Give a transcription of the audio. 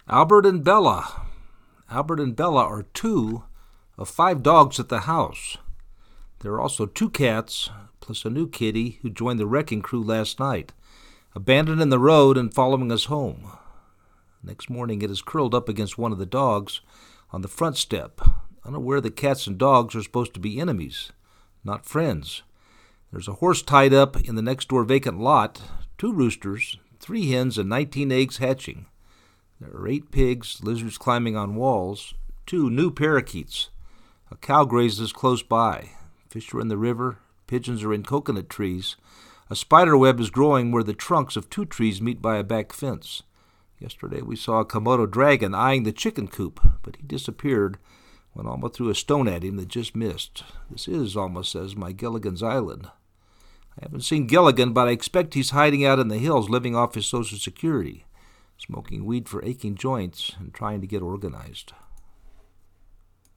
Albert and Bella. Albert and Bella are two of 5 dogs at the house. There are also 2 cats, plus a new kitty who joined the wrecking crew last night, abandoning the road and following us home. Next morning it is curled up against one of the dogs on the front step, unaware that cats and dogs are supposed to be enemies, not friends. There's a horse tied up in the next-door vacant lot, 2 roosters, 3 hens, and 19 eggs hatching. There are 8 pigs, lizards climbing on walls, 2 new parakeets. A cow grazes close by. Fish are in the river. Pigeons are in coconut trees. A spider web is growing where the trunks of 2 trees meet by a back fence. Yesterday we saw a Komodo dragon eyeing the chicken coop, but he disappeared when Alma threw a stone at him that just missed. This is, Alma says, my Gilligan's Island. I haven't seen Gilligan, but I expect he's hiding out in the hills living off his Social Security, smoking weed for aching joints and trying to get organized.